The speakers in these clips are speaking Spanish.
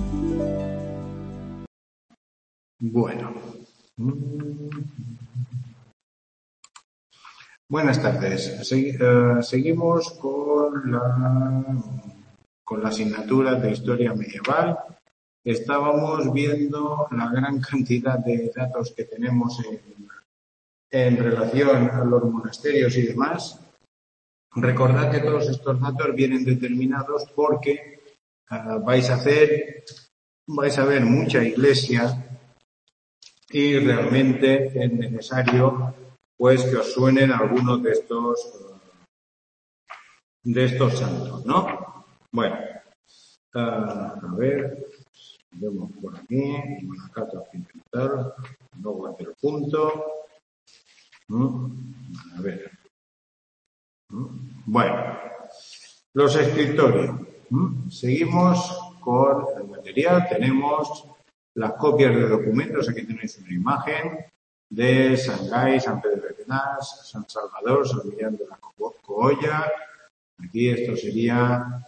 Bueno. Buenas tardes. Seguimos con la asignatura de Historia Medieval. Estábamos viendo la gran cantidad de datos que tenemos en relación a los monasterios y demás. Recordad que todos estos datos vienen determinados porque vais a ver mucha iglesia y realmente es necesario pues que os suenen algunos de estos santos, ¿no? Bueno, a ver, vemos por aquí, Monacato occidental, luego hacia el punto. A ver. Bueno, los escritorios. Seguimos con el material. Tenemos las copias de documentos. Aquí tenéis una imagen de San Gay, San Pedro de Penas, San Salvador, San Millán de la Cogolla. Aquí esto sería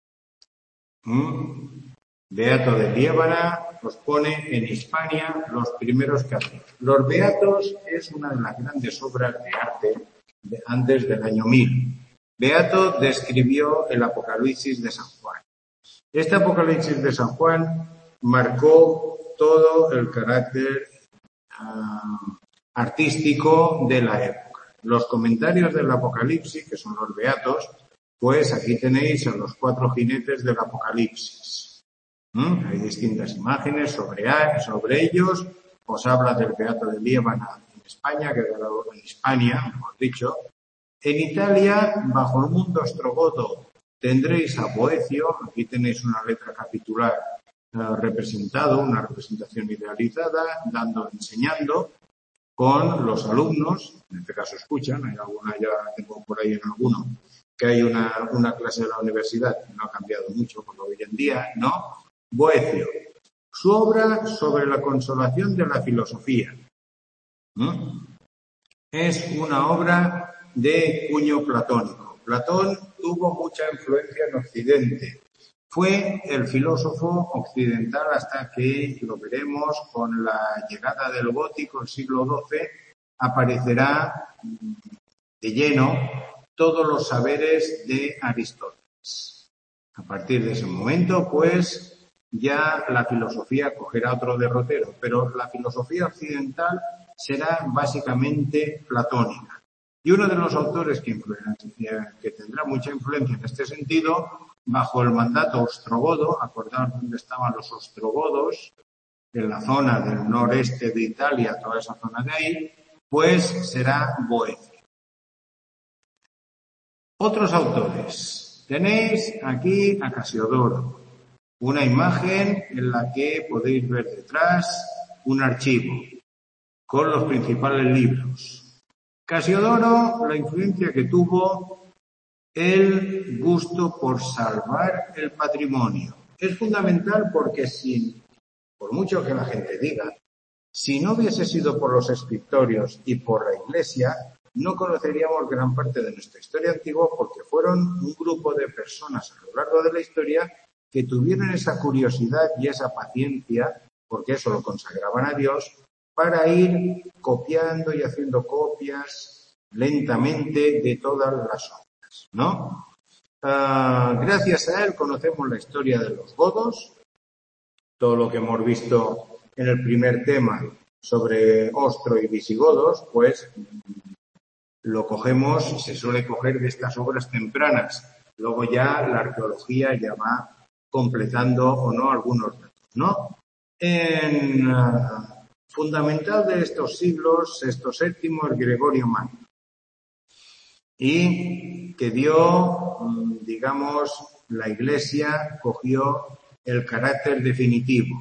Beato de Liébana. Os pone en Hispania los primeros capítulos. Los Beatos es una de las grandes obras de arte antes del año 1000. Beato describió el Apocalipsis de San Juan. Este Apocalipsis de San Juan marcó todo el carácter artístico de la época. Los comentarios del Apocalipsis, que son los Beatos, pues aquí tenéis a los 4 jinetes del Apocalipsis. Hay distintas imágenes sobre ellos. Os habla del Beato de Liébana en España, en Hispania, mejor dicho. En Italia, bajo el mundo ostrogodo, tendréis a Boecio. Aquí tenéis una letra capitular representado, una representación idealizada, enseñando con los alumnos, en este caso escuchan, hay alguna, ya tengo por ahí en alguno, que hay una clase de la universidad que no ha cambiado mucho por hoy en día, ¿no? Boecio, su obra sobre la consolación de la filosofía. Es una obra de cuño platónico. Platón tuvo mucha influencia en Occidente. Fue el filósofo occidental hasta que, lo veremos, con la llegada del gótico, el siglo XII, aparecerá de lleno todos los saberes de Aristóteles. A partir de ese momento, pues, ya la filosofía cogerá otro derrotero, pero la filosofía occidental será básicamente platónica. Y uno de los autores que tendrá mucha influencia en este sentido, bajo el mandato ostrogodo, acordaos dónde estaban los ostrogodos, en la zona del noreste de Italia, toda esa zona de ahí, pues será Boecio. Otros autores. Tenéis aquí a Casiodoro, una imagen en la que podéis ver detrás un archivo con los principales libros. Casiodoro, la influencia que tuvo, el gusto por salvar el patrimonio. Es fundamental porque por mucho que la gente diga, si no hubiese sido por los escritorios y por la Iglesia, no conoceríamos gran parte de nuestra historia antigua porque fueron un grupo de personas a lo largo de la historia que tuvieron esa curiosidad y esa paciencia, porque eso lo consagraban a Dios, para ir copiando y haciendo copias lentamente de todas las obras, ¿no? Gracias a él conocemos la historia de los godos, todo lo que hemos visto en el primer tema sobre Ostro y visigodos, pues lo cogemos, se suele coger de estas obras tempranas. Luego ya la arqueología ya va completando o no algunos datos, ¿no? Fundamental de estos siglos, VI, es Gregorio Magno. Y que dio, digamos, la Iglesia cogió el carácter definitivo.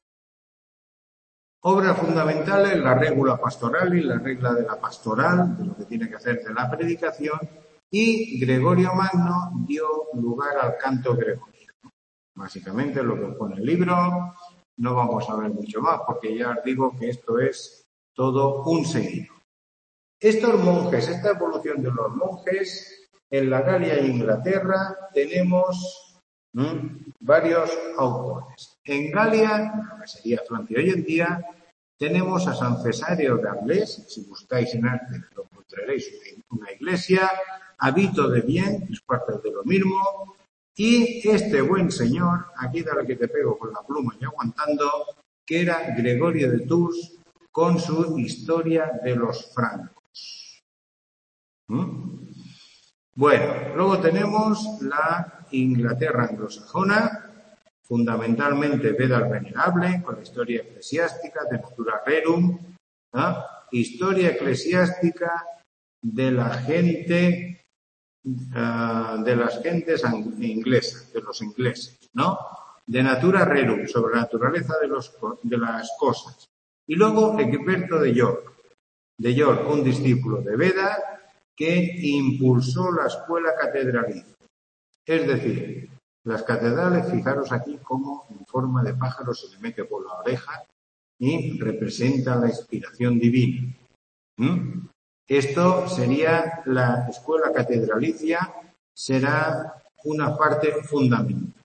Obras fundamentales, la regula pastoral y la regla de la pastoral, de lo que tiene que hacer de la predicación, y Gregorio Magno dio lugar al canto gregoriano. Básicamente lo que pone el libro, no vamos a ver mucho más, porque ya os digo que esto es todo un seguido. Estos monjes, esta evolución de los monjes, en la Galia e Inglaterra tenemos varios autores. En Galia, lo que sería Francia hoy en día, tenemos a San Cesario de Arles, si buscáis en arte lo encontraréis, una iglesia, a Vito de Bien, es parte de lo mismo, y este buen señor, aquí dale que te pego con la pluma y aguantando, que era Gregorio de Tours, con su Historia de los francos. Bueno, luego tenemos la Inglaterra anglosajona, fundamentalmente Beda el Venerable, con la historia eclesiástica de Natura Rerum, historia eclesiástica de la gente, de las gentes inglesas, de los ingleses, ¿no? De Natura Rerum, sobre la naturaleza de las cosas. Y luego Egberto de York, un discípulo de Beda, que impulsó la escuela catedralicia. Es decir, las catedrales, fijaros aquí cómo en forma de pájaro se le mete por la oreja y representa la inspiración divina. Esto sería la escuela catedralicia, será una parte fundamental.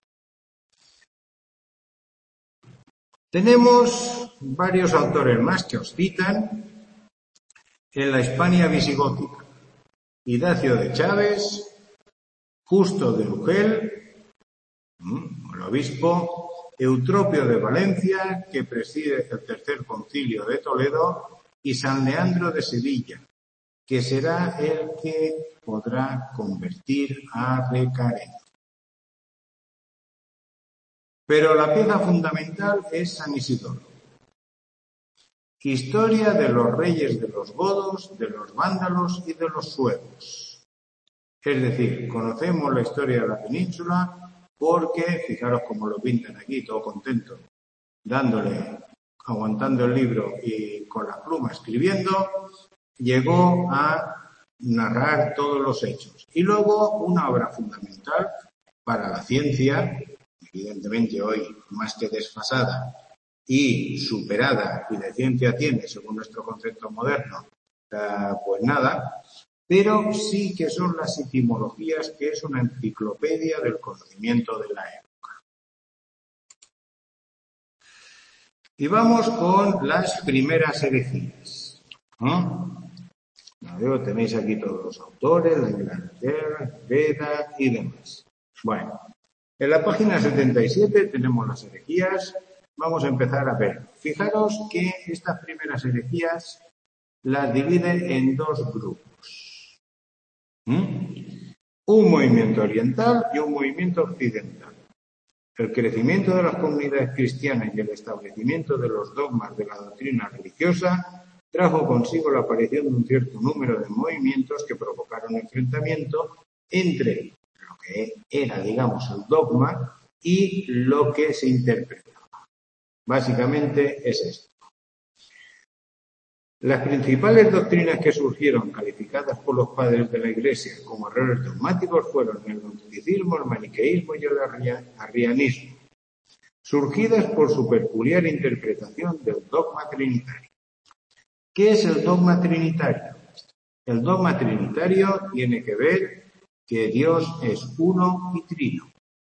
Tenemos varios autores más que os citan en la Hispania visigótica. Idacio de Chávez, Justo de Urgel, el obispo, Eutropio de Valencia, que preside el tercer concilio de Toledo, y San Leandro de Sevilla, que será el que podrá convertir a Recaredo. Pero la pieza fundamental es San Isidoro. Historia de los reyes de los godos, de los vándalos y de los suevos. Es decir, conocemos la historia de la península porque, fijaros cómo lo pintan aquí, todo contento, aguantando el libro y con la pluma escribiendo, llegó a narrar todos los hechos. Y luego una obra fundamental para la ciencia, evidentemente hoy más que desfasada y superada, y de ciencia tiene, según nuestro concepto moderno, pues nada, pero sí que son las etimologías, que es una enciclopedia del conocimiento de la época. Y vamos con las primeras herejías. Tenéis aquí todos los autores, la Inglaterra, Beda y demás. Bueno, en la página 77 tenemos las herejías. Vamos a empezar a ver. Fijaros que estas primeras herejías las dividen en dos grupos. Un movimiento oriental y un movimiento occidental. El crecimiento de las comunidades cristianas y el establecimiento de los dogmas de la doctrina religiosa trajo consigo la aparición de un cierto número de movimientos que provocaron enfrentamiento entre lo que era, digamos, el dogma y lo que se interpretaba. Básicamente es esto. Las principales doctrinas que surgieron, calificadas por los padres de la Iglesia como errores dogmáticos, fueron el gnosticismo, el maniqueísmo y el arrianismo, surgidas por su peculiar interpretación del dogma trinitario. ¿Qué es el dogma trinitario? El dogma trinitario tiene que ver que Dios es uno y trino.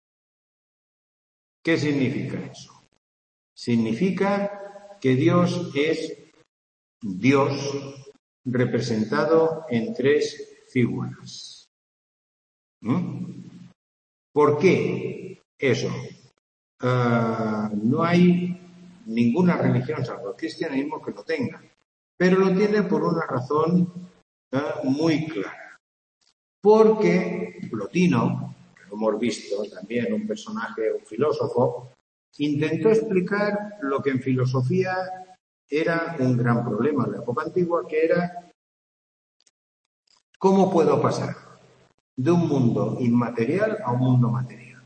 ¿Qué significa eso? Significa que Dios es Dios representado en tres figuras. ¿Por qué eso? No hay ninguna religión, salvo el cristianismo, que lo tenga, pero lo tiene por una razón muy clara. Porque Plotino, que lo hemos visto también, un personaje, un filósofo, intentó explicar lo que en filosofía era un gran problema en la época antigua, que era ¿cómo puedo pasar de un mundo inmaterial a un mundo material?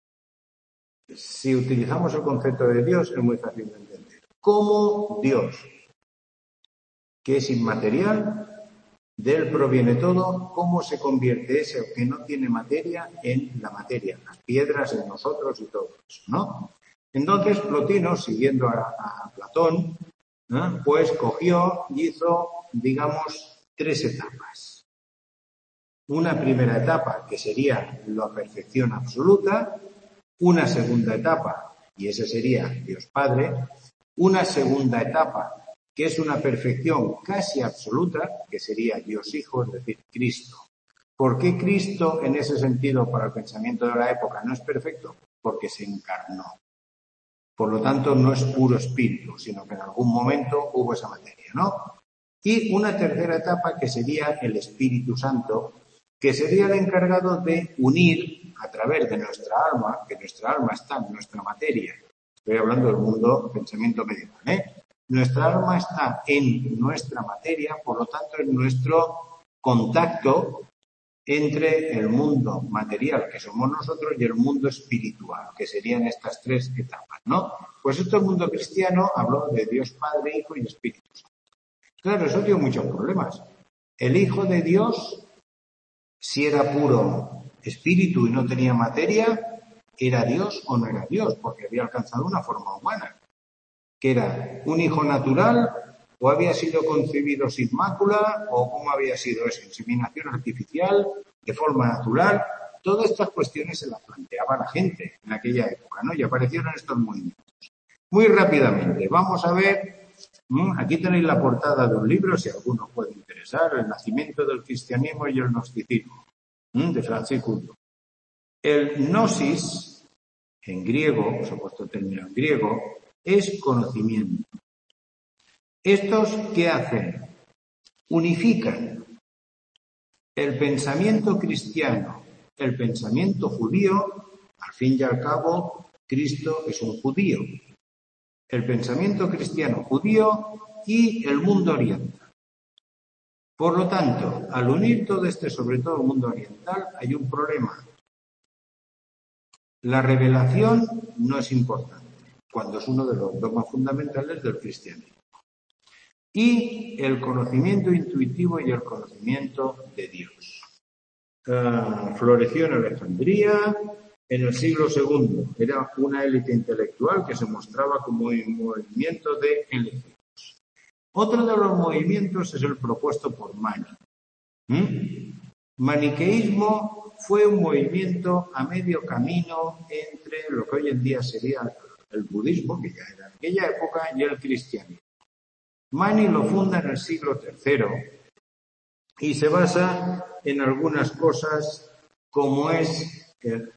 Si utilizamos el concepto de Dios es muy fácil de entender. ¿Cómo Dios, que es inmaterial, de él proviene todo, cómo se convierte ese que no tiene materia en la materia, las piedras en nosotros y todo eso, ¿no? Entonces Plotino, siguiendo a Platón, pues cogió y hizo, digamos, tres etapas. Una primera etapa que sería la perfección absoluta, una segunda etapa, y ese sería Dios Padre, una segunda etapa, que es una perfección casi absoluta, que sería Dios Hijo, es decir, Cristo. ¿Por qué Cristo, en ese sentido, para el pensamiento de la época, no es perfecto? Porque se encarnó. Por lo tanto, no es puro espíritu, sino que en algún momento hubo esa materia, ¿no? Y una tercera etapa que sería el Espíritu Santo, que sería el encargado de unir a través de nuestra alma, que nuestra alma está en nuestra materia. Estoy hablando del mundo pensamiento medieval, ¿eh? Nuestra alma está en nuestra materia, por lo tanto, en nuestro contacto entre el mundo material que somos nosotros y el mundo espiritual, que serían estas tres etapas, ¿no? Pues esto el mundo cristiano habló de Dios Padre, Hijo y Espíritu Santo. Claro, eso dio muchos problemas. El Hijo de Dios, si era puro espíritu y no tenía materia, ¿era Dios o no era Dios? Porque había alcanzado una forma humana. ¿Que era un hijo natural o había sido concebido sin mácula o cómo había sido eso? ¿Inseminación artificial, de forma natural? Todas estas cuestiones se las planteaba la gente en aquella época, ¿no? Y aparecieron estos movimientos. Muy rápidamente, vamos a ver, aquí tenéis la portada de un libro, si a alguno os puede interesar, El nacimiento del cristianismo y el gnosticismo, de Francisco Udo. El gnosis, en griego, os he puesto el término en griego, es conocimiento. ¿Estos qué hacen? Unifican el pensamiento cristiano, el pensamiento judío. Al fin y al cabo, Cristo es un judío. El pensamiento cristiano judío y el mundo oriental. Por lo tanto, al unir todo sobre todo el mundo oriental, hay un problema. La revelación no es importante, cuando es uno de los dogmas fundamentales del cristianismo. Y el conocimiento intuitivo y el conocimiento de Dios. Floreció en Alejandría en el siglo II. Era una élite intelectual que se mostraba como un movimiento de elegidos. Otro de los movimientos es el propuesto por Mani. Maniqueísmo fue un movimiento a medio camino entre lo que hoy en día sería el budismo, que ya era en aquella época, y el cristianismo. Mani lo funda en el siglo III y se basa en algunas cosas como es,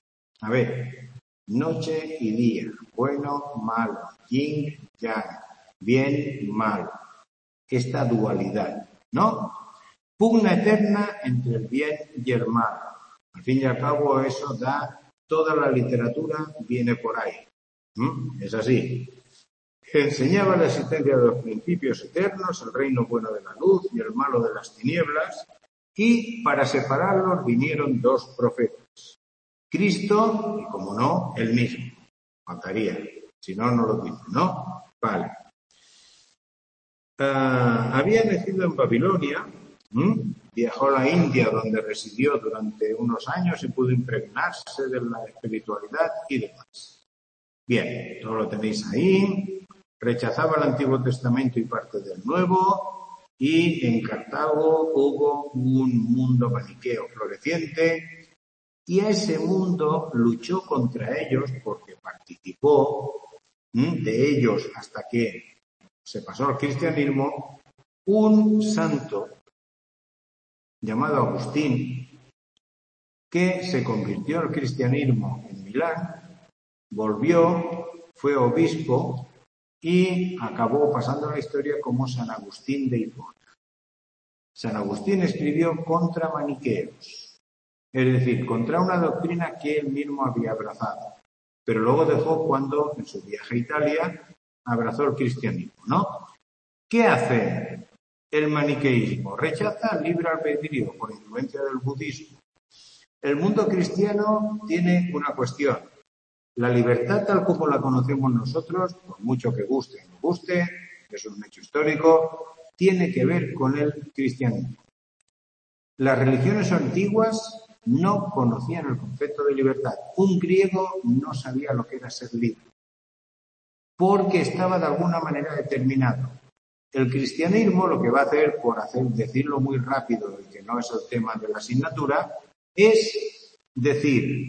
noche y día, bueno, malo, yin, yang, bien, mal, esta dualidad, ¿no? Pugna eterna entre el bien y el mal. Al fin y al cabo eso da, toda la literatura viene por ahí. Es así. Enseñaba la existencia de los principios eternos, el reino bueno de la luz y el malo de las tinieblas, y para separarlos vinieron dos profetas. Cristo y, como no, él mismo. Faltaría. Si no, no lo dice, ¿no? Vale. Había nacido en Babilonia, viajó a la India, donde residió durante unos años y pudo impregnarse de la espiritualidad y demás. Bien, todo lo tenéis ahí. Rechazaba el Antiguo Testamento y parte del Nuevo, y en Cartago hubo un mundo maniqueo floreciente, y a ese mundo luchó contra ellos porque participó de ellos hasta que se pasó al cristianismo un santo llamado Agustín, que se convirtió al cristianismo en Milán, volvió, fue obispo y acabó pasando la historia como San Agustín de Hipona. San Agustín escribió contra maniqueos, es decir, contra una doctrina que él mismo había abrazado, pero luego dejó cuando, en su viaje a Italia, abrazó el cristianismo, ¿no? ¿Qué hace el maniqueísmo? Rechaza el libre albedrío por influencia del budismo. El mundo cristiano tiene una cuestión. La libertad tal como la conocemos nosotros, por mucho que guste o no guste, es un hecho histórico, tiene que ver con el cristianismo. Las religiones antiguas no conocían el concepto de libertad. Un griego no sabía lo que era ser libre, porque estaba de alguna manera determinado. El cristianismo lo que va a hacer, decirlo muy rápido y que no es el tema de la asignatura, es decir,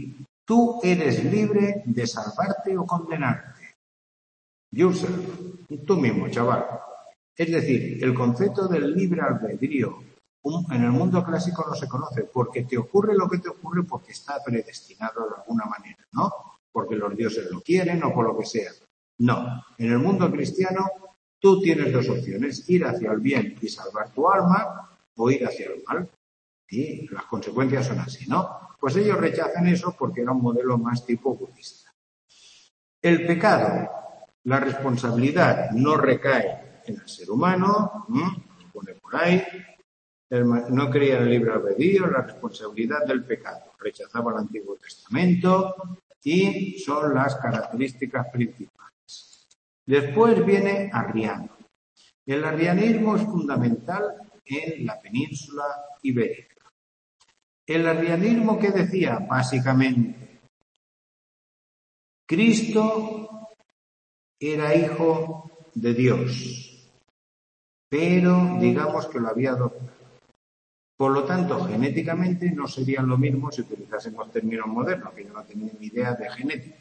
Tú eres libre de salvarte o condenarte. Yourself, tú mismo, chaval. Es decir, el concepto del libre albedrío en el mundo clásico no se conoce, porque te ocurre lo que te ocurre porque está predestinado de alguna manera, ¿no? Porque los dioses lo quieren o por lo que sea. No, en el mundo cristiano tú tienes dos opciones, ir hacia el bien y salvar tu alma o ir hacia el mal. Y las consecuencias son así, ¿no? Pues ellos rechazan eso porque era un modelo más tipo budista. El pecado, la responsabilidad no recae en el ser humano, pone por ahí, no creía en el libre albedrío, la responsabilidad del pecado. Rechazaba el Antiguo Testamento y son las características principales. Después viene Arriano. El arrianismo es fundamental en la península ibérica. El arrianismo, ¿qué decía? Básicamente, Cristo era hijo de Dios, pero digamos que lo había adoptado. Por lo tanto, genéticamente no serían lo mismo si utilizásemos términos modernos, que yo no tenía ni idea de genética.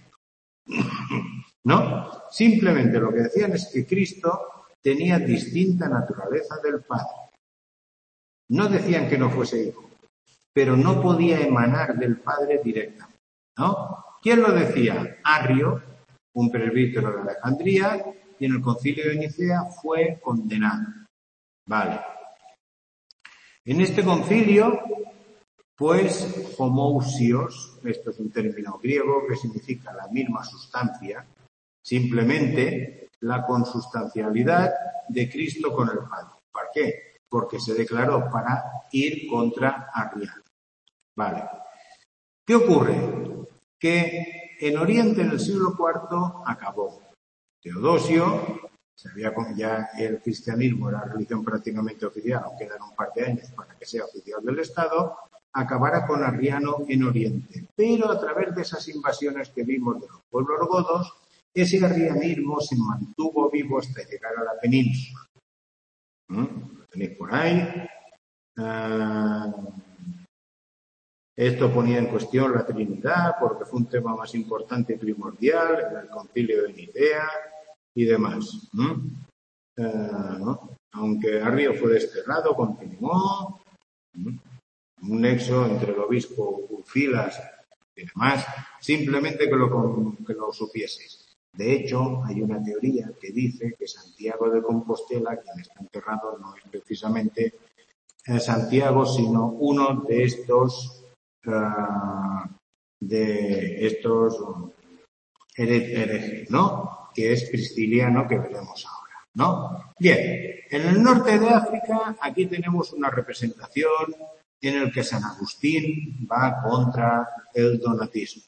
¿No? Simplemente lo que decían es que Cristo tenía distinta naturaleza del Padre. No decían que no fuese hijo, pero no podía emanar del Padre directamente, ¿no? ¿Quién lo decía? Arrio, un presbítero de Alejandría, y en el Concilio de Nicea fue condenado. Vale. En este concilio, pues, homousios, esto es un término griego que significa la misma sustancia, simplemente la consustancialidad de Cristo con el Padre. ¿Para qué? Porque se declaró para ir contra Arriano. Vale. ¿Qué ocurre? Que en Oriente en el siglo IV acabó. Teodosio, ya el cristianismo era religión prácticamente oficial, aunque quedan un par de años para que sea oficial del Estado, acabará con Arriano en Oriente. Pero a través de esas invasiones que vimos de los pueblos godos, ese arrianismo se mantuvo vivo hasta llegar a la península. ¿Lo tenéis por ahí? Esto ponía en cuestión la Trinidad porque fue un tema más importante y primordial en el Concilio de Nicea y demás. Aunque Arrio fue desterrado, continuó un nexo entre el obispo Urfilas y demás, simplemente que lo supieseis. De hecho, hay una teoría que dice que Santiago de Compostela, quien está enterrado, no es precisamente Santiago, sino uno de estos herejes, ¿no? Que es Prisciliano, que veremos ahora, ¿no? Bien, en el norte de África, aquí tenemos una representación en el que San Agustín va contra el donatismo.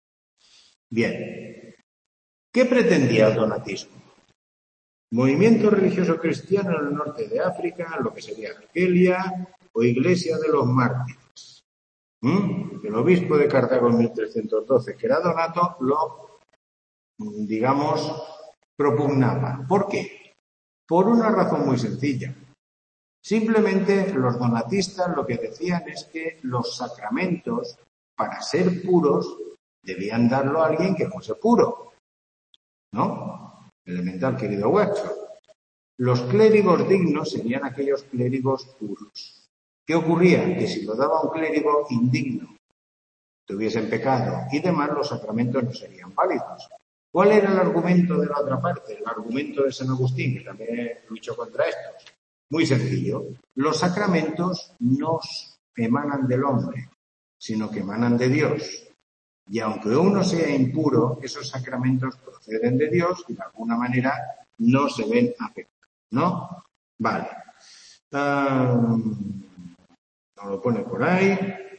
Bien, ¿qué pretendía el donatismo? Movimiento religioso cristiano en el norte de África, lo que sería Argelia o Iglesia de los Mártires. El obispo de Cartago en 1312, que era Donato, lo, propugnaba. ¿Por qué? Por una razón muy sencilla. Simplemente los donatistas lo que decían es que los sacramentos, para ser puros, debían darlo a alguien que fuese puro. ¿No? Elemental, querido Watson. Los clérigos dignos serían aquellos clérigos puros. ¿Qué ocurría? Que si lo daba un clérigo indigno, tuviesen pecado y demás, los sacramentos no serían válidos. ¿Cuál era el argumento de la otra parte? El argumento de San Agustín, que también luchó contra estos. Muy sencillo. Los sacramentos no emanan del hombre, sino que emanan de Dios. Y aunque uno sea impuro, esos sacramentos proceden de Dios y de alguna manera no se ven afectados, ¿no? Vale. Lo pone por ahí.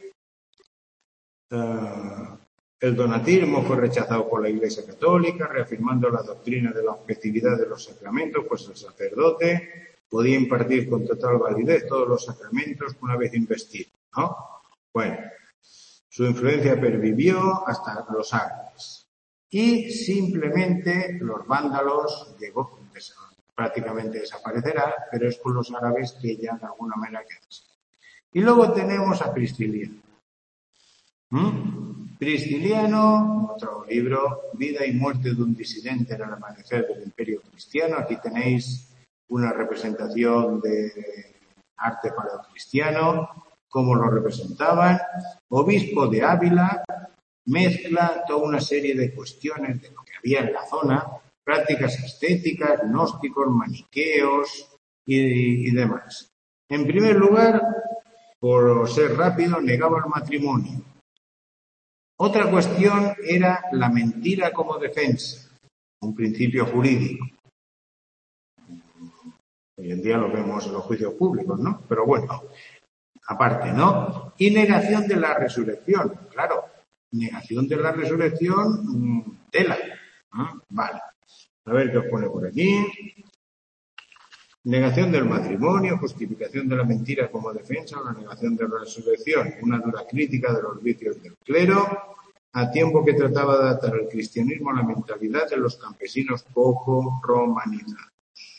El donatismo fue rechazado por la Iglesia Católica, reafirmando la doctrina de la objetividad de los sacramentos, pues el sacerdote podía impartir con total validez todos los sacramentos una vez investido, ¿no? Bueno, su influencia pervivió hasta los árabes. Y simplemente los vándalos prácticamente desaparecerá, pero es con los árabes que ya de alguna manera quedan. Y luego tenemos a Prisciliano. Prisciliano, otro libro, Vida y muerte de un disidente en el amanecer del Imperio Cristiano. Aquí tenéis una representación de arte paleocristiano, cómo lo representaban. Obispo de Ávila mezcla toda una serie de cuestiones de lo que había en la zona, prácticas estéticas, gnósticos, maniqueos y demás. En primer lugar, por ser rápido, negaba el matrimonio. Otra cuestión era la mentira como defensa, un principio jurídico. Hoy en día lo vemos en los juicios públicos, ¿no? Pero bueno, aparte, ¿no? Y negación de la resurrección. Claro, negación de la resurrección, tela. Vale. A ver qué os pone por aquí. Negación del matrimonio, justificación de la mentira como defensa, la negación de la resurrección, una dura crítica de los vicios del clero, a tiempo que trataba de adaptar al cristianismo a la mentalidad de los campesinos poco romanizados.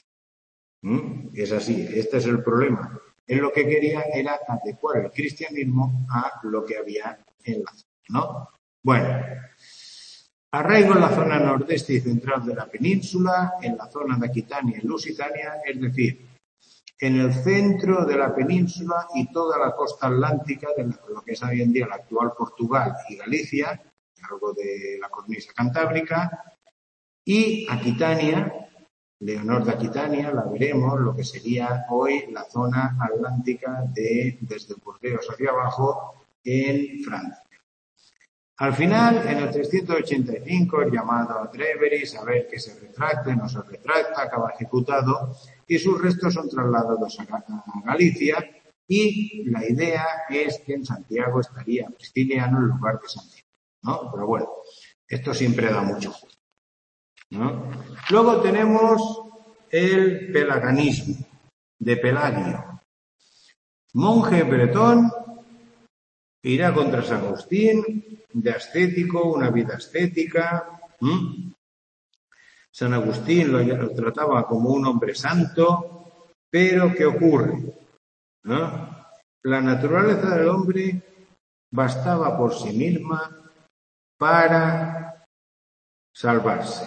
Es así, este es el problema. Él lo que quería era adecuar el cristianismo a lo que había en la zona, ¿no? Bueno, arraigo en la zona nordeste y central de la península, en la zona de Aquitania y Lusitania, es decir, en el centro de la península y toda la costa atlántica de lo que es hoy en día el actual Portugal y Galicia, algo de la cornisa cantábrica, y Aquitania, Leonor de Aquitania, la veremos, lo que sería hoy la zona atlántica desde Burdeos hacia abajo en Francia. Al final, en el 385, el llamado a Treveris a ver que se retracte, no se retracta, acaba ejecutado y sus restos son trasladados a Galicia y la idea es que en Santiago estaría Prisciliano en lugar de Santiago, ¿no? Pero bueno, esto siempre da mucho juego, ¿no? Luego tenemos el pelaganismo de Pelagio, monje bretón, irá contra San Agustín, de ascético, una vida ascética. San Agustín lo trataba como un hombre santo, pero ¿qué ocurre? ¿No? La naturaleza del hombre bastaba por sí misma para salvarse.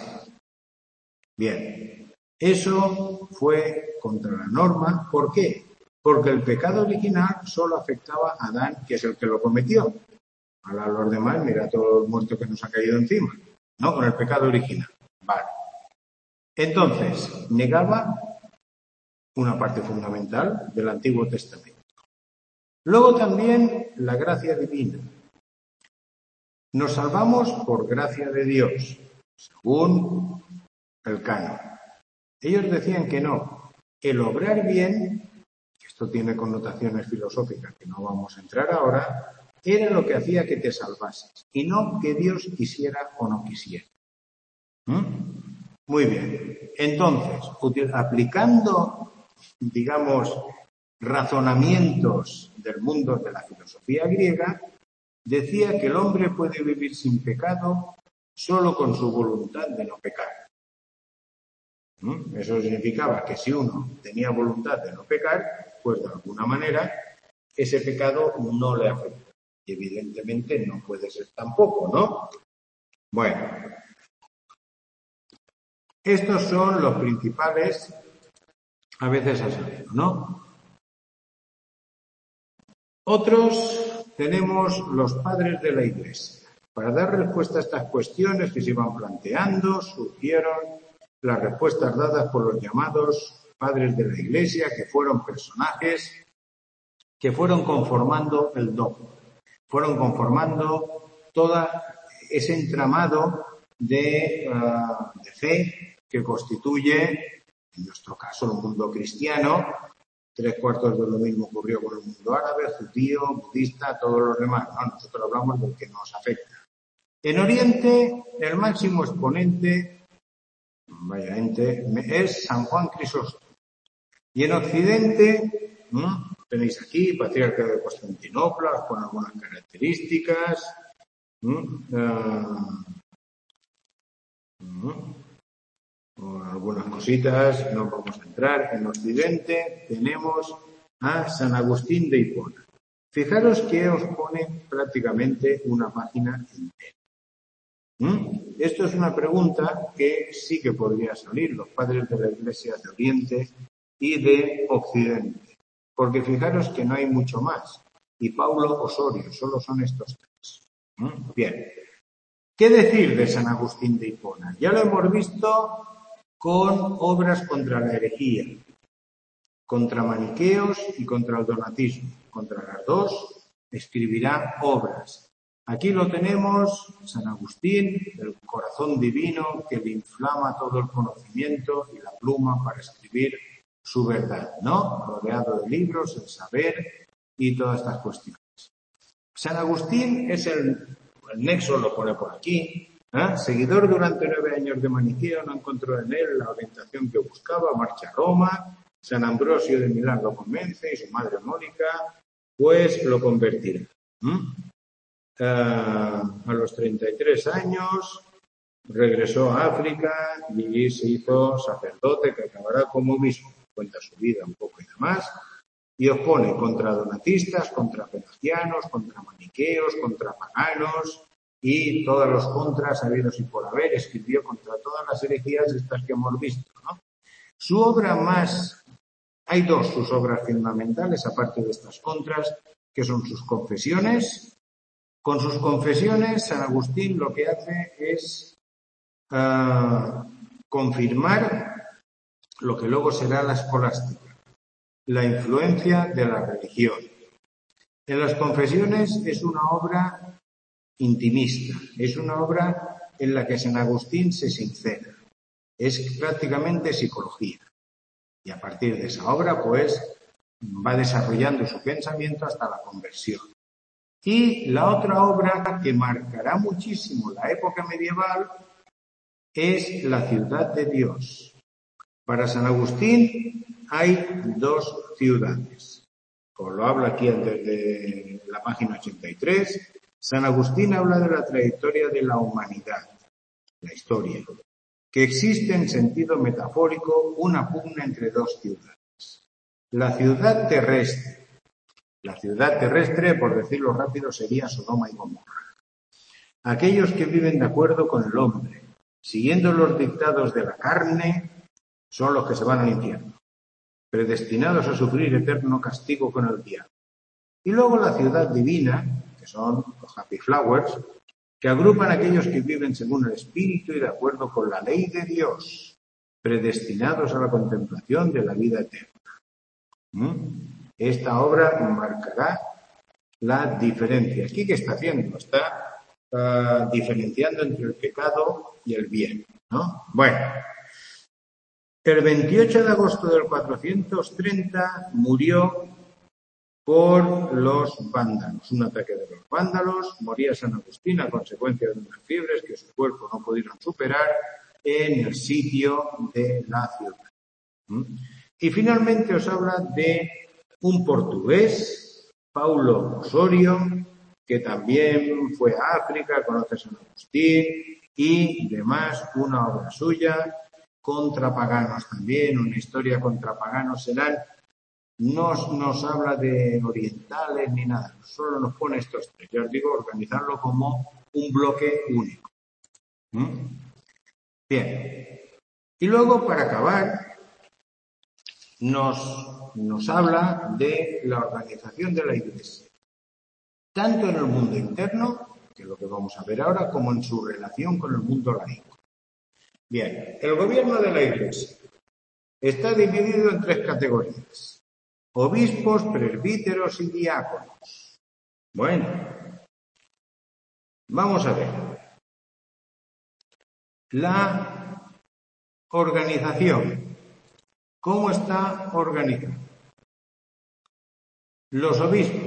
Bien, eso fue contra la norma. ¿Por qué? Porque el pecado original solo afectaba a Adán, que es el que lo cometió. A los demás, mira todo el muerto que nos ha caído encima, ¿no? Con el pecado original. Vale. Entonces, negaba una parte fundamental del Antiguo Testamento. Luego también la gracia divina. Nos salvamos por gracia de Dios, según el canon. Ellos decían que no. El obrar bien, esto tiene connotaciones filosóficas que no vamos a entrar ahora, era lo que hacía que te salvases, y no que Dios quisiera o no quisiera. Muy bien. Entonces, aplicando, digamos, razonamientos del mundo de la filosofía griega, decía que el hombre puede vivir sin pecado solo con su voluntad de no pecar. Eso significaba que si uno tenía voluntad de no pecar, pues de alguna manera ese pecado no le afecta. Y evidentemente no puede ser tampoco, ¿no? Bueno, estos son los principales, a veces a saber, ¿no? Otros tenemos los padres de la Iglesia. Para dar respuesta a estas cuestiones que se iban planteando, surgieron las respuestas dadas por los llamados padres de la Iglesia, que fueron personajes que fueron conformando el dogma, fueron conformando todo ese entramado de fe que constituye, en nuestro caso, el mundo cristiano. 3/4 de lo mismo ocurrió con el mundo árabe, judío, budista, todos los demás. No, nosotros hablamos del que nos afecta. En Oriente, el máximo exponente, es San Juan Crisóstomo. Y en Occidente, tenéis aquí, patriarca de Constantinopla, con algunas características. O algunas cositas, no vamos a entrar. En Occidente tenemos a San Agustín de Hipona, Fijaros que os pone prácticamente una página entera. Esto es una pregunta que sí que podría salir los padres de la Iglesia de Oriente y de Occidente. Porque fijaros que no hay mucho más. Y Paulo Osorio, solo son estos tres. Bien. ¿Qué decir de San Agustín de Hipona? Ya lo hemos visto con obras contra la herejía, contra maniqueos y contra el donatismo. Contra las dos escribirá obras. Aquí lo tenemos, San Agustín, el corazón divino que le inflama todo el conocimiento y la pluma para escribir su verdad, ¿no? Rodeado de libros, el saber y todas estas cuestiones. San Agustín es el nexo lo pone por aquí, seguidor durante 9 años de maniqueo, no encontró en él la orientación que buscaba, marcha a Roma, San Ambrosio de Milán lo convence y su madre Mónica, pues lo convertirá. A los 33 años regresó a África y se hizo sacerdote que acabará como obispo. Cuenta su vida un poco y demás. Y opone contra donatistas, contra pelagianos, contra maniqueos, contra paganos y todos los contras habidos y por haber. Escribió contra todas las herejías estas que hemos visto, ¿no? Su obra más... Hay dos, sus obras fundamentales, aparte de estas contras, que son sus confesiones. Con sus confesiones, San Agustín lo que hace es confirmar lo que luego será la escolástica, la influencia de la religión. En las confesiones es una obra intimista, es una obra en la que San Agustín se sincera, es prácticamente psicología. Y a partir de esa obra, pues, va desarrollando su pensamiento hasta la conversión. Y la otra obra que marcará muchísimo la época medieval es La ciudad de Dios. Para San Agustín hay dos ciudades. Os lo habla aquí desde la página 83. San Agustín habla de la trayectoria de la humanidad, la historia, que existe en sentido metafórico una pugna entre dos ciudades. La ciudad terrestre. La ciudad terrestre, por decirlo rápido, sería Sodoma y Gomorra. Aquellos que viven de acuerdo con el hombre, siguiendo los dictados de la carne, son los que se van al infierno, predestinados a sufrir eterno castigo con el diablo. Y luego la ciudad divina, que son los happy flowers, que agrupan a aquellos que viven según el Espíritu y de acuerdo con la ley de Dios, predestinados a la contemplación de la vida eterna. Esta obra marcará la diferencia. ¿Aquí qué está haciendo? Está diferenciando entre el pecado y el bien, ¿no? Bueno, el 28 de agosto del 430 murió por los vándalos, un ataque de los vándalos. Moría San Agustín a consecuencia de unas fiebres que su cuerpo no pudieron superar en el sitio de la ciudad. Y finalmente os habla de un portugués, Paulo Osorio, que también fue a África, conoce a San Agustín y demás, una obra suya, contra paganos también, una historia contra paganos. No nos habla de orientales ni nada, solo nos pone estos tres. Ya os digo, organizarlo como un bloque único. Bien. Y luego, para acabar, nos habla de la organización de la Iglesia, tanto en el mundo interno, que es lo que vamos a ver ahora, como en su relación con el mundo laico. Bien, el gobierno de la Iglesia está dividido en tres categorías: obispos, presbíteros y diáconos. Bueno, vamos a ver. La organización. ¿Cómo está organizada? Los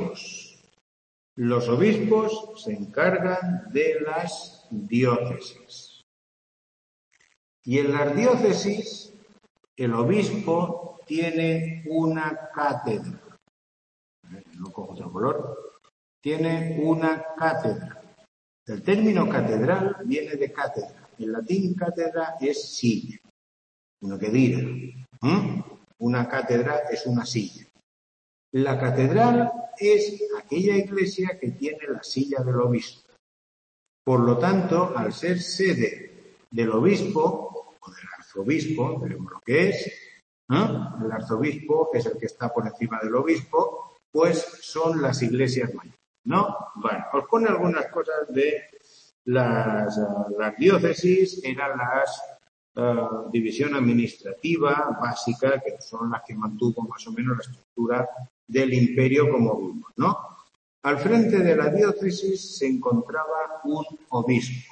obispos se encargan de las diócesis. Y en las diócesis, el obispo tiene una cátedra. No cojo otro color. Tiene una cátedra. El término catedral viene de cátedra. En latín, cátedra es silla, una quedira. Una cátedra es una silla. La catedral es aquella iglesia que tiene la silla del obispo. Por lo tanto, al ser sede del obispo o del arzobispo, veremos lo que es, ¿no? El arzobispo es el que está por encima del obispo, pues son las iglesias mayores, ¿no? Bueno, os pone algunas cosas de las diócesis, eran las división administrativa básica, que son las que mantuvo más o menos la estructura del imperio como vimos, ¿no? Al frente de la diócesis se encontraba un obispo.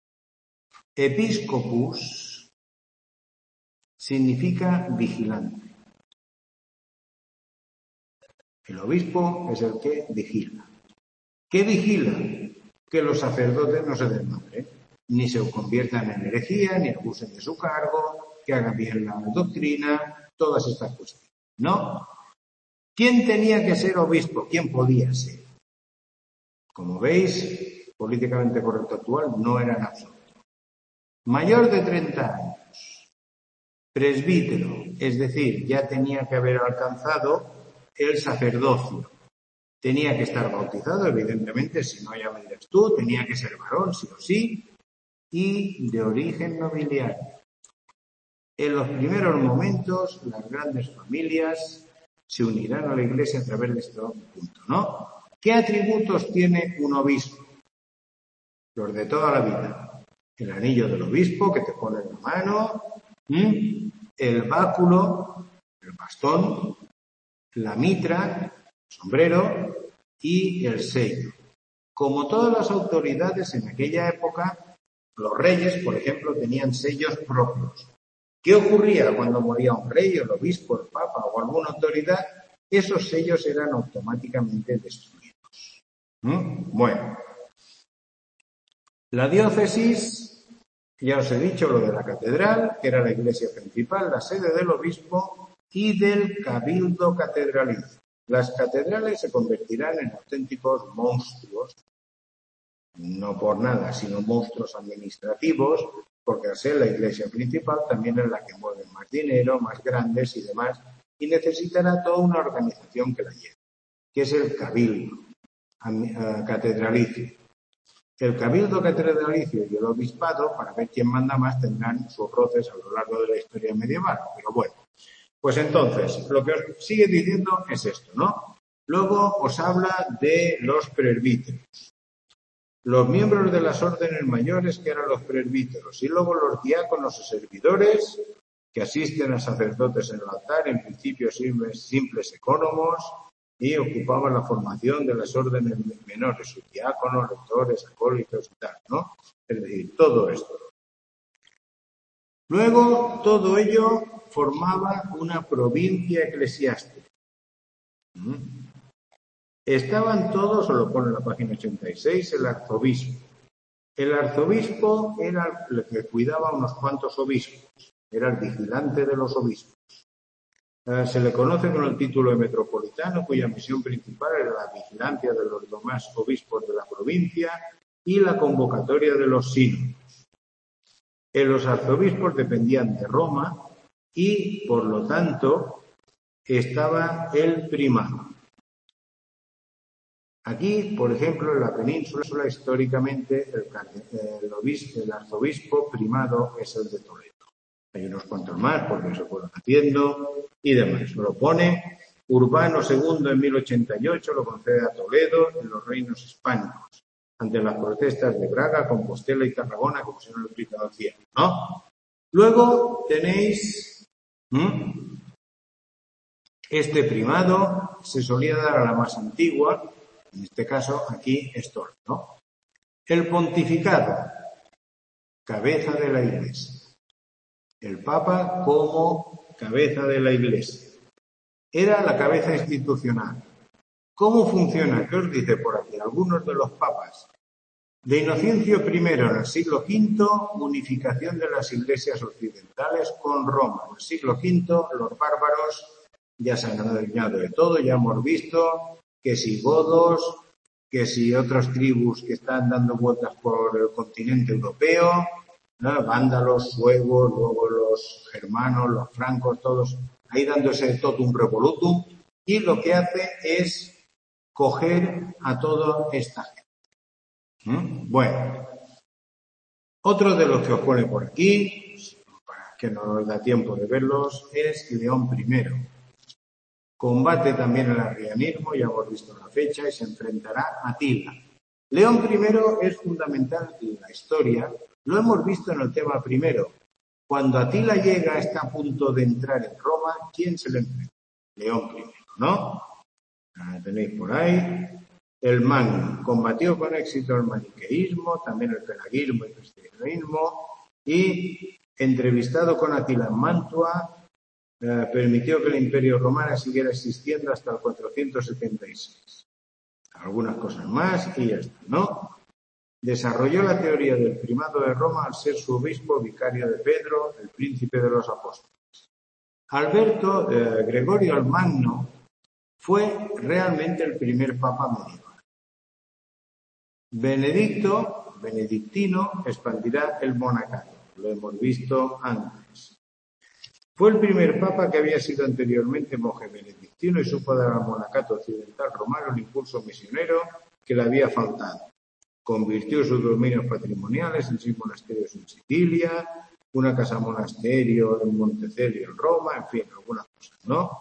Episcopus significa vigilante. El obispo es el que vigila. ¿Qué vigila? Que los sacerdotes no se desmadren, ni se conviertan en herejía, ni abusen de su cargo, que hagan bien la doctrina, todas estas cuestiones, ¿no? ¿Quién tenía que ser obispo? ¿Quién podía ser? Como veis, políticamente correcto actual no era en absoluto. Mayor de 30 años, presbítero, es decir, ya tenía que haber alcanzado el sacerdocio. Tenía que estar bautizado, evidentemente, si no ya me dirás tú, tenía que ser varón, sí o sí, y de origen nobiliario. En los primeros momentos, las grandes familias se unirán a la Iglesia a través de este punto, ¿no? ¿Qué atributos tiene un obispo? Los de toda la vida. El anillo del obispo que te pone en la mano, el báculo, el bastón, la mitra, el sombrero y el sello. Como todas las autoridades en aquella época, los reyes, por ejemplo, tenían sellos propios. ¿Qué ocurría cuando moría un rey, el obispo, el papa o alguna autoridad? Esos sellos eran automáticamente destruidos. Bueno, la diócesis, ya os he dicho lo de la catedral, que era la iglesia principal, la sede del obispo y del cabildo catedralicio. Las catedrales se convertirán en auténticos monstruos, no por nada, sino monstruos administrativos, porque al ser la iglesia principal también es la que mueve más dinero, más grandes y demás, y necesitará toda una organización que la lleve, que es el cabildo catedralicio. El cabildo catedralicio y el obispado, para ver quién manda más, tendrán sus roces a lo largo de la historia medieval, pero bueno. Pues entonces, lo que os sigue diciendo es esto, ¿no? Luego os habla de los presbíteros. Los miembros de las órdenes mayores, que eran los presbíteros, y luego los diáconos o servidores, que asisten a sacerdotes en el altar, en principio simples ecónomos, y ocupaban la formación de las órdenes menores, sus diáconos, lectores, acólitos y tal, ¿no? Es decir, todo esto. Luego, todo ello formaba una provincia eclesiástica. Estaban todos, os lo pone en la página 86, el arzobispo. El arzobispo era el que cuidaba a unos cuantos obispos, era el vigilante de los obispos. Se le conoce con el título de metropolitano, cuya misión principal era la vigilancia de los demás obispos de la provincia y la convocatoria de los sínodos. Los arzobispos dependían de Roma y, por lo tanto, estaba el primado. Aquí, por ejemplo, en la península, históricamente, el arzobispo primado es el de Toledo. Hay unos cuantos más porque se fueron haciendo y demás. Lo pone Urbano II en 1088, lo concede a Toledo en los reinos hispánicos, ante las protestas de Braga, Compostela y Tarragona, como se nos lo explica al cielo, ¿no? Luego tenéis este primado, se solía dar a la más antigua, en este caso aquí es Toledo, ¿no? El pontificado, cabeza de la Iglesia. El Papa como cabeza de la Iglesia. Era la cabeza institucional. ¿Cómo funciona? ¿Qué os dice por aquí? Algunos de los papas. De Inocencio I en el siglo V, unificación de las iglesias occidentales con Roma. En el siglo V, los bárbaros ya se han adueñado de todo, ya hemos visto que si godos, que si otras tribus que están dando vueltas por el continente europeo, ¿no? Vándalos, suevos, luego los germanos, los francos, todos ahí dándose totum revolutum, y lo que hace es coger a toda esta gente. Bueno, otro de los que os pone por aquí, para que no nos da tiempo de verlos, es León I. Combate también el arrianismo, ya hemos visto la fecha, y se enfrentará a Atila. León I es fundamental en la historia, lo hemos visto en el tema primero. Cuando Atila llega, está a punto de entrar en Roma, ¿quién se le enfrenta? León I, ¿no? La tenéis por ahí. El Magno combatió con éxito el maniqueísmo, también el pelagismo y el cristianismo, y entrevistado con Atila en Mantua, permitió que el Imperio Romano siguiera existiendo hasta el 476. Algunas cosas más y ya está, ¿no? Desarrolló la teoría del primado de Roma al ser su obispo vicario de Pedro, el príncipe de los apóstoles. Gregorio el Magno fue realmente el primer papa medieval. Benedictino expandirá el monacato, lo hemos visto antes. Fue el primer papa que había sido anteriormente monje benedictino y supo dar al monacato occidental romano el impulso misionero que le había faltado. Convirtió sus dominios patrimoniales en 6 monasterios en Sicilia, una casa monasterio en Montecelio en Roma, en fin, algunas cosas, ¿no?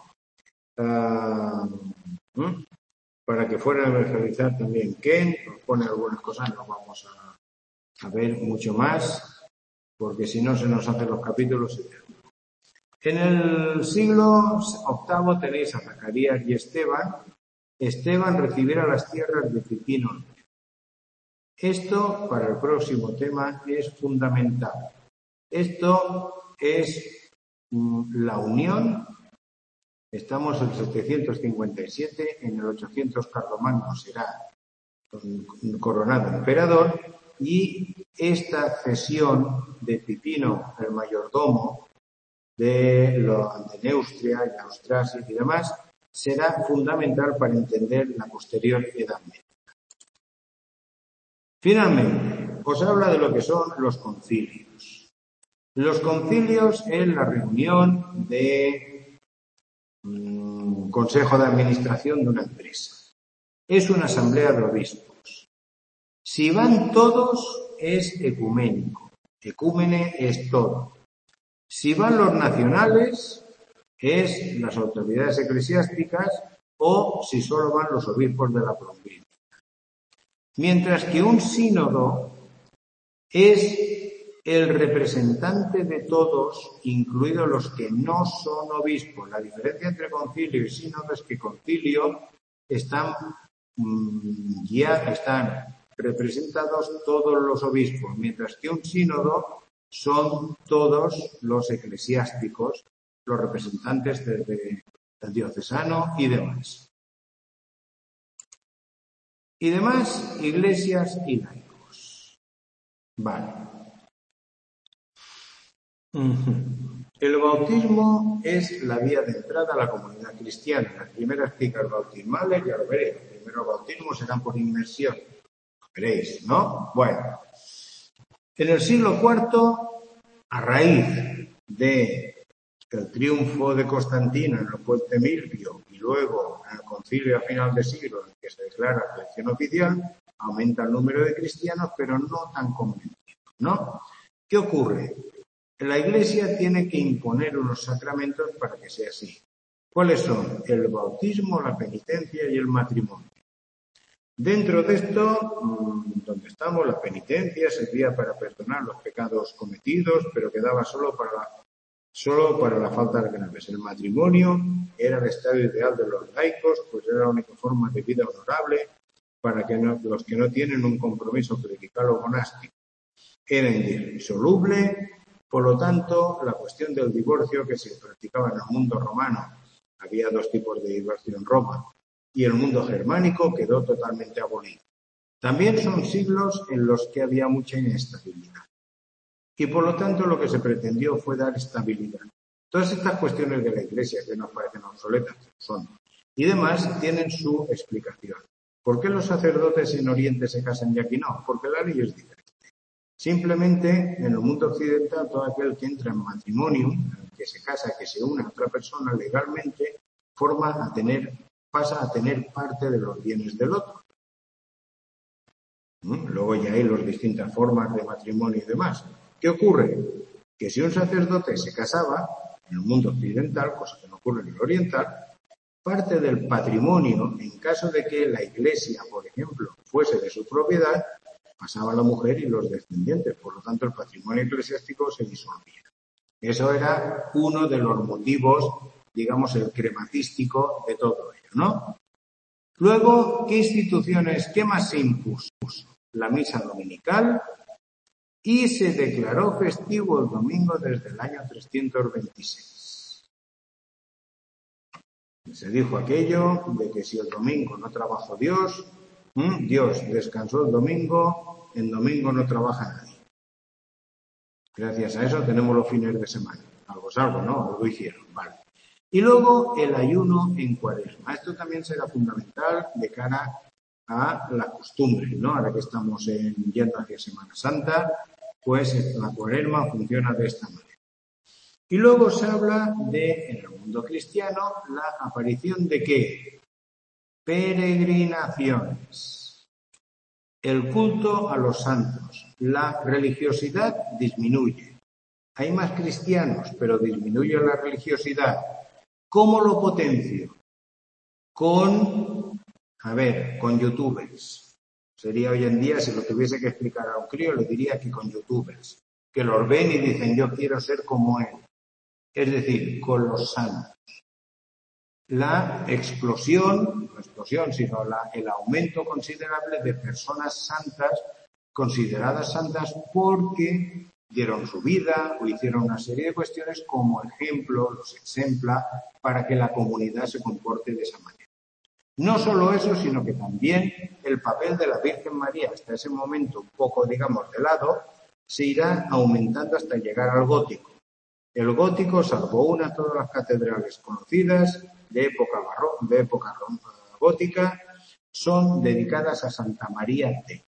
Para que fuera a evangelizar también Kent, nos pone algunas cosas, no vamos a ver mucho más, porque si no se nos hacen los capítulos eternos. En el siglo VIII tenéis a Zacarías y Esteban. Esteban recibiera las tierras de Pipino. Esto, para el próximo tema, es fundamental. Esto es la unión. Estamos en 757, en el 800 Carlomagno será coronado emperador, y esta cesión de Pipino, el mayordomo, de Neustria y Austrasia y demás, será fundamental para entender la posterior Edad Media. Finalmente, os habla de lo que son los concilios. Los concilios es la reunión de consejo de administración de una empresa. Es una asamblea de obispos. Si van todos, es ecuménico. Ecúmene es todo. Si van los nacionales, es las autoridades eclesiásticas, o si solo van los obispos de la provincia. Mientras que un sínodo es el representante de todos, incluidos los que no son obispos. La diferencia entre concilio y sínodo es que concilio están representados todos los obispos, mientras que un sínodo son todos los eclesiásticos, los representantes del diocesano y demás. Y demás, iglesias y laicos. Vale. El bautismo es la vía de entrada a la comunidad cristiana. Las primeras ciclas bautismales, ya lo veréis, los primeros bautismos serán por inmersión. Lo veréis, ¿no? Bueno. En el siglo IV, a raíz del triunfo de Constantino en el puente Milvio y luego en el concilio a final de siglo en que se declara la elección oficial, aumenta el número de cristianos, pero no tan convencidos, ¿no? ¿Qué ocurre? La Iglesia tiene que imponer unos sacramentos para que sea así. ¿Cuáles son? El bautismo, la penitencia y el matrimonio. Dentro de esto, donde estamos, la penitencia servía para perdonar los pecados cometidos, pero quedaba solo para la falta de graves. El matrimonio era el estado ideal de los laicos, pues era la única forma de vida honorable para que los que no tienen un compromiso clerical o monástico. Era indisoluble, por lo tanto, la cuestión del divorcio que se practicaba en el mundo romano, había 2 tipos de divorcio en Roma, y el mundo germánico quedó totalmente abolido. También son siglos en los que había mucha inestabilidad. Y por lo tanto lo que se pretendió fue dar estabilidad. Todas estas cuestiones de la Iglesia que nos parecen obsoletas, son, y demás, tienen su explicación. ¿Por qué los sacerdotes en Oriente se casan y aquí no? Porque la ley es diferente. Simplemente, en el mundo occidental, todo aquel que entra en matrimonio, que se casa, que se une a otra persona legalmente, pasa a tener parte de los bienes del otro. Luego ya hay las distintas formas de matrimonio y demás. ¿Qué ocurre? Que si un sacerdote se casaba en el mundo occidental, cosa que no ocurre en el oriental, parte del patrimonio, en caso de que la iglesia, por ejemplo, fuese de su propiedad, pasaba a la mujer y los descendientes. Por lo tanto, el patrimonio eclesiástico se disolvía. Eso era uno de los motivos, digamos, el crematístico de todo ello, ¿no? Luego, ¿qué más se impuso? La misa dominical, y se declaró festivo el domingo desde el año 326. Se dijo aquello de que si el domingo no trabajó Dios, Dios descansó el domingo, en domingo no trabaja nadie. Gracias a eso tenemos los fines de semana. Algo es algo, ¿no? Algo hicieron, vale. Y luego el ayuno en Cuaresma. Esto también será fundamental de cara a la costumbre, ¿no? Ahora que estamos yendo hacia Semana Santa, pues la Cuaresma funciona de esta manera. Y luego se habla de, en el mundo cristiano, la aparición de ¿qué? Peregrinaciones. El culto a los santos. La religiosidad disminuye. Hay más cristianos, pero disminuye la religiosidad. ¿Cómo lo potencio? Con youtubers. Sería hoy en día, si lo tuviese que explicar a un crío, le diría que con youtubers. Que los ven y dicen, yo quiero ser como él. Es decir, con los santos. La explosión, sino el aumento considerable de personas santas, consideradas santas porque dieron su vida o hicieron una serie de cuestiones como ejemplo, los exempla, para que la comunidad se comporte de esa manera. No solo eso, sino que también el papel de la Virgen María, hasta ese momento un poco, digamos, de lado, se irá aumentando hasta llegar al gótico. El gótico, salvo todas las catedrales conocidas de época gótica, son dedicadas a Santa María de.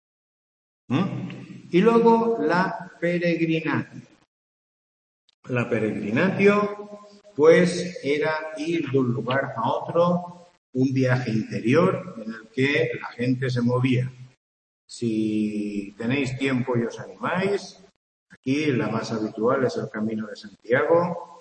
Y luego la peregrinatio. La peregrinatio, pues, era ir de un lugar a otro, un viaje interior en el que la gente se movía. Si tenéis tiempo y os animáis, aquí la más habitual es el Camino de Santiago.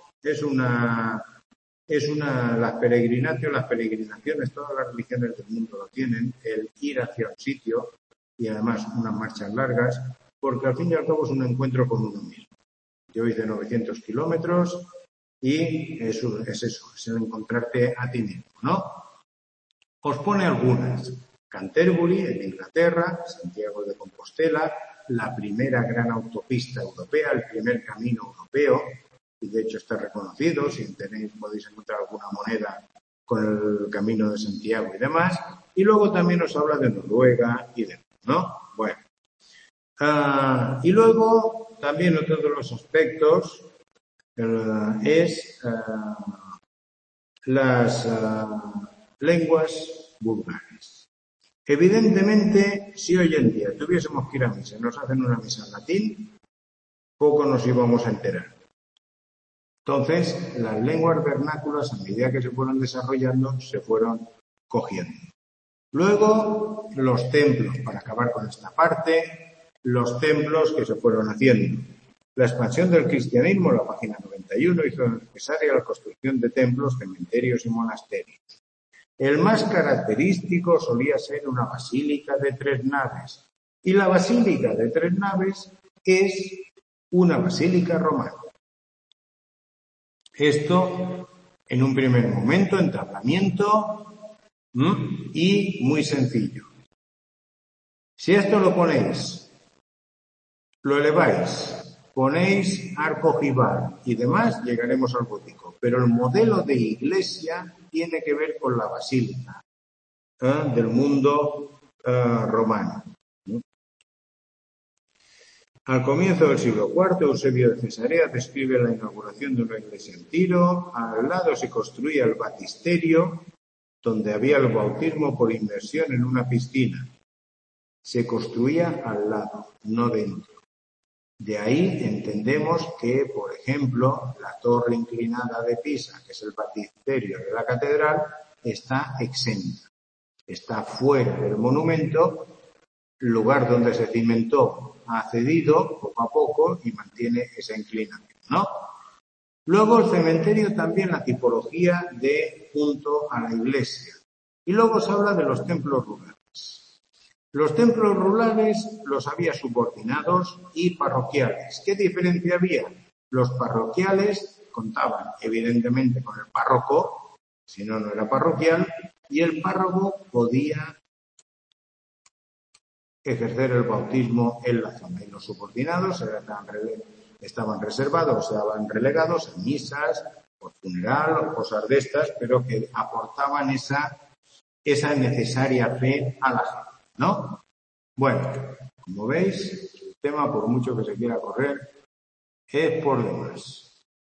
Las peregrinaciones, todas las religiones del mundo lo tienen, el ir hacia un sitio y además unas marchas largas, porque al fin y al cabo es un encuentro con uno mismo. Yo hice 900 kilómetros y es el encontrarte a ti mismo, ¿no? Os pone algunas. Canterbury, en Inglaterra, Santiago de Compostela, la primera gran autopista europea, el primer camino europeo, y de hecho está reconocido, si podéis encontrar alguna moneda con el Camino de Santiago y demás, y luego también os habla de Noruega y demás, ¿no? Bueno. Y luego también otro de los aspectos es las lenguas vulgares. Evidentemente, si hoy en día tuviésemos que ir a misa y nos hacen una misa en latín, poco nos íbamos a enterar. Entonces, las lenguas vernáculas, a medida que se fueron desarrollando, se fueron cogiendo. Luego, los templos, para acabar con esta parte, los templos que se fueron haciendo. La expansión del cristianismo, la página 91, hizo necesaria la construcción de templos, cementerios y monasterios. El más característico solía ser una basílica de 3 naves. Y la basílica de 3 naves es una basílica romana. Esto, en un primer momento, entablamiento y muy sencillo. Si esto lo ponéis, lo eleváis, ponéis arco ojival y demás, llegaremos al gótico. Pero el modelo de iglesia tiene que ver con la basílica del mundo romano. Al comienzo del siglo IV, Eusebio de Cesarea describe la inauguración de una iglesia en Tiro. Al lado se construía el baptisterio, donde había el bautismo por inmersión en una piscina. Se construía al lado, no dentro. De ahí entendemos que, por ejemplo, la torre inclinada de Pisa, que es el baptisterio de la catedral, está exenta. Está fuera del monumento, lugar donde se cimentó ha cedido poco a poco y mantiene esa inclinación, ¿no? Luego el cementerio también la tipología de junto a la iglesia. Y luego se habla de los templos rurales. Los templos rurales los había subordinados y parroquiales. ¿Qué diferencia había? Los parroquiales contaban evidentemente con el párroco, si no, no era parroquial, y el párroco podía ejercer el bautismo en la zona. Y los subordinados estaban reservados, estaban relegados a misas, por funeral o cosas de estas, pero que aportaban esa necesaria fe a la gente, ¿no? Bueno, como veis, el tema, por mucho que se quiera correr, es por demás.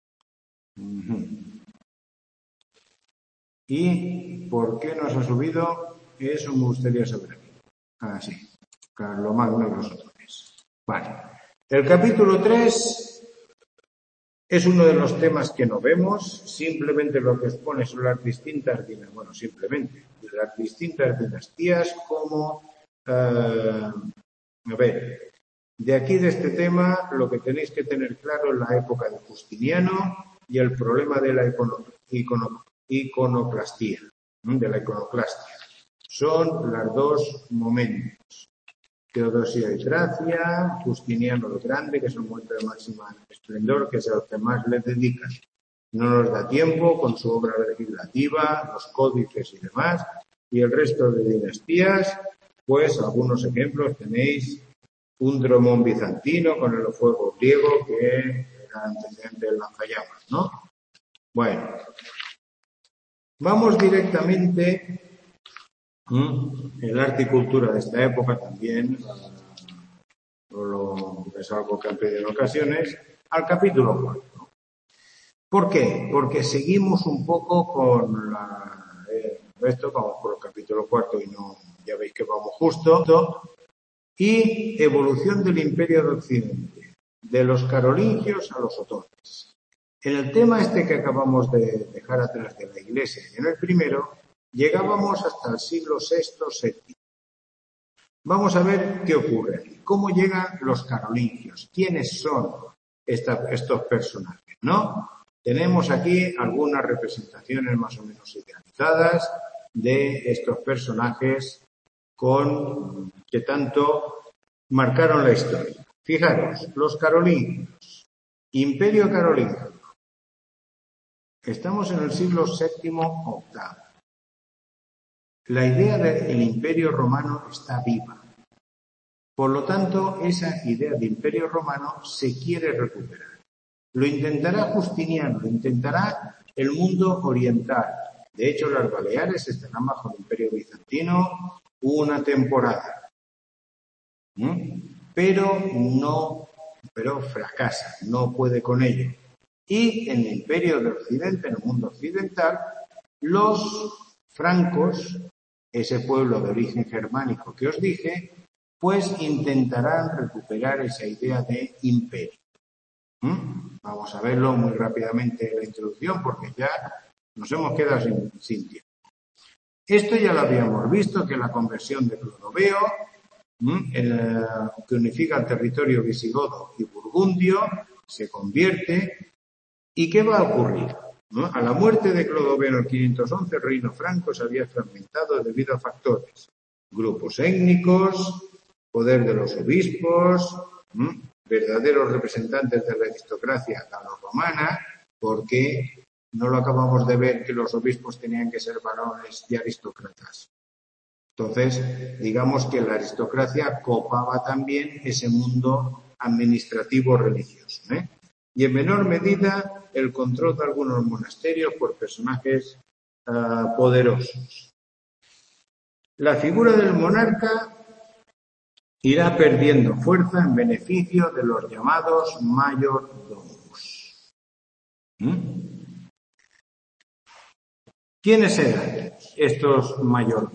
¿Y por qué nos ha subido? Eso me gustaría saber. Sí. Carlomagno y los otros. Vale. El capítulo 3 es uno de los temas que no vemos. Simplemente lo que expone son las distintas dinastías como... a ver, de aquí de este tema lo que tenéis que tener claro es la época de Justiniano y el problema de la iconoclastia, de la iconoclastia. Son los dos momentos. Teodosía y Tracia, Justiniano el Grande, que es un momento de máxima esplendor, que es el que más le dedican. No nos da tiempo con su obra legislativa, los códices y demás, y el resto de dinastías, pues algunos ejemplos tenéis un Dromón bizantino con el fuego griego, que era antecedente del lanzallamas, ¿no? Bueno, vamos directamente. El arte y cultura de esta época también, es algo que han pedido en ocasiones, al capítulo 4. ¿Por qué? Porque seguimos un poco con esto, vamos por el capítulo 4 y no, ya veis que vamos justo, y evolución del Imperio de Occidente, de los carolingios a los otones. En el tema este que acabamos de dejar atrás de la Iglesia y en el primero, llegábamos hasta el siglo VI. Vamos a ver qué ocurre aquí. ¿Cómo llegan los carolingios? ¿Quiénes son estos personajes? ¿No? Tenemos aquí algunas representaciones más o menos idealizadas de estos personajes que tanto marcaron la historia. Fijaros, los carolingios, Imperio carolingio. Estamos en el siglo VII-VIII. La idea del Imperio Romano está viva. Por lo tanto, esa idea de Imperio Romano se quiere recuperar. Lo intentará Justiniano, lo intentará el mundo oriental. De hecho, las Baleares estarán bajo el Imperio Bizantino una temporada. Pero fracasa, no puede con ello. Y en el Imperio de Occidente, en el mundo occidental, los francos, ese pueblo de origen germánico que os dije, pues intentarán recuperar esa idea de imperio. Vamos a verlo muy rápidamente en la introducción porque ya nos hemos quedado sin tiempo. Esto ya lo habíamos visto, que la conversión de Clodoveo, que unifica el territorio visigodo y burgundio, se convierte. ¿Y qué va a ocurrir? A la muerte de Clodoveo en el 511, el reino franco se había fragmentado debido a factores: grupos étnicos, poder de los obispos, verdaderos representantes de la aristocracia galorromana, porque no lo acabamos de ver que los obispos tenían que ser varones y aristócratas. Entonces, digamos que la aristocracia copaba también ese mundo administrativo religioso, y en menor medida el control de algunos monasterios por personajes poderosos. La figura del monarca irá perdiendo fuerza en beneficio de los llamados mayordomos. ¿Quiénes eran estos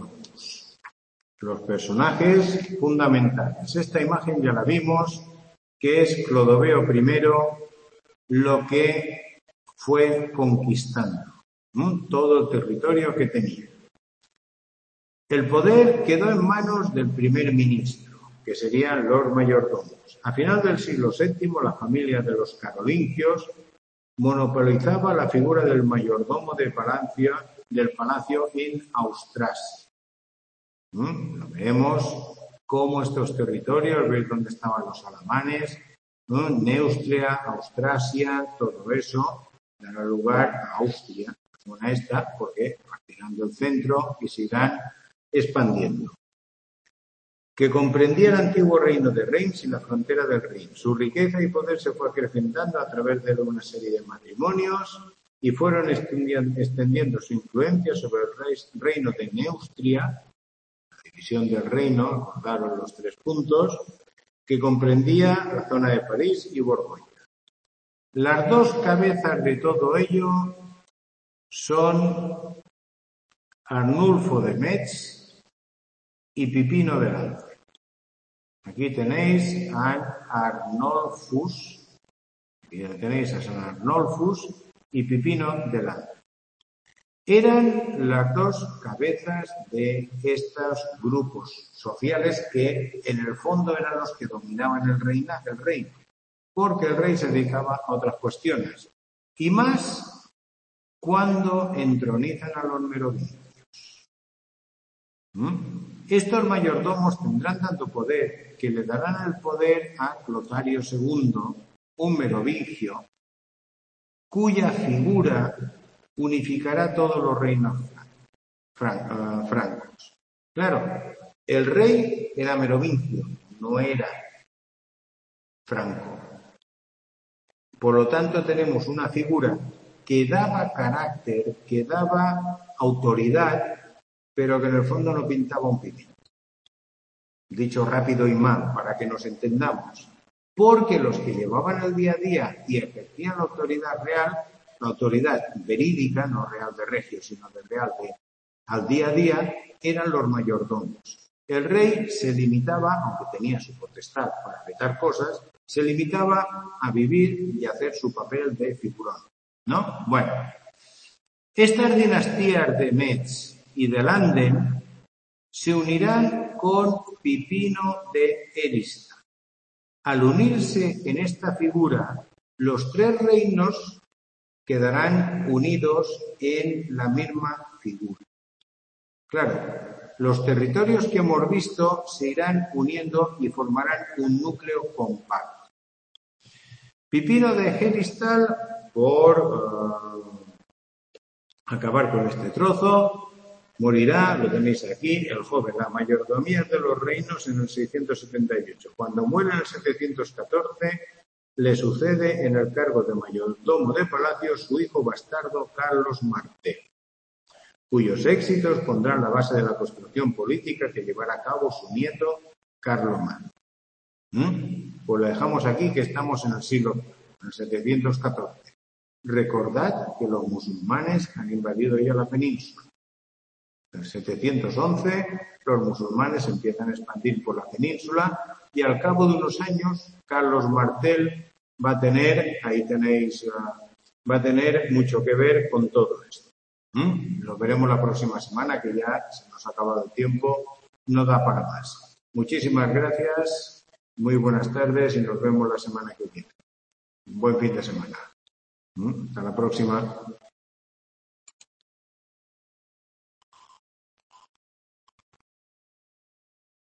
mayordomos? Los personajes fundamentales. Esta imagen ya la vimos que es Clodoveo I, lo que fue conquistando, ¿no? Todo el territorio que tenía. El poder quedó en manos del primer ministro, que serían los mayordomos. A final del siglo VII, la familia de los carolingios monopolizaba la figura del mayordomo del palacio en Austrasia. Lo vemos cómo estos territorios, veis dónde estaban los alamanes, ¿no? Neustria, Austrasia, todo eso dará lugar a Austria, la zona esta, porque partirán del centro y se irán expandiendo. Que comprendía el antiguo reino de Reims y la frontera del Rin. Su riqueza y poder se fue acrecentando a través de una serie de matrimonios y fueron extendiendo su influencia sobre el reino de Neustria, la división del reino, acordaron los 3 puntos, que comprendía la zona de París y Borgoña. Las 2 cabezas de todo ello son Arnulfo de Metz y Pipino de Lance. Aquí tenéis a Arnulfus, aquí tenéis a San Arnulfus y Pipino de Lance. Eran las 2 cabezas de estos grupos sociales que en el fondo eran los que dominaban el reino, porque el rey se dedicaba a otras cuestiones. Y más cuando entronizan a los merovingios. Estos mayordomos tendrán tanto poder que le darán el poder a Clotario II, un merovingio, cuya figura unificará todos los reinos francos. Claro, el rey era merovingio, no era franco. Por lo tanto, tenemos una figura que daba carácter, que daba autoridad, pero que en el fondo no pintaba un pimiento. Dicho rápido y mal, para que nos entendamos. Porque los que llevaban el día a día y ejercían la autoridad real, la autoridad verídica, no real de regio, sino de real de al día a día, eran los mayordomos. El rey se limitaba, aunque tenía su potestad para vetar cosas, se limitaba a vivir y a hacer su papel de figurón, ¿no? Bueno, estas dinastías de Metz y de Landen se unirán con Pipino de Hérista. Al unirse en esta figura, los 3 reinos quedarán unidos en la misma figura. Claro, los territorios que hemos visto se irán uniendo y formarán un núcleo compacto. Pipino de Heristal, por acabar con este trozo, morirá, lo tenéis aquí, el joven, la mayordomía de los reinos en el 678. Cuando muere en el 714, le sucede en el cargo de mayordomo de palacio su hijo bastardo Carlos Martel, cuyos éxitos pondrán la base de la construcción política que llevará a cabo su nieto Carlomán. Pues lo dejamos aquí, que estamos en el siglo en el 714. Recordad que los musulmanes han invadido ya la península. En el 711 los musulmanes empiezan a expandir por la península y al cabo de unos años Carlos Martel va a tener, ahí tenéis, va a tener mucho que ver con todo esto. Lo veremos la próxima semana, que ya se nos ha acabado el tiempo, no da para más. Muchísimas gracias, muy buenas tardes y nos vemos la semana que viene. Un buen fin de semana. Hasta la próxima.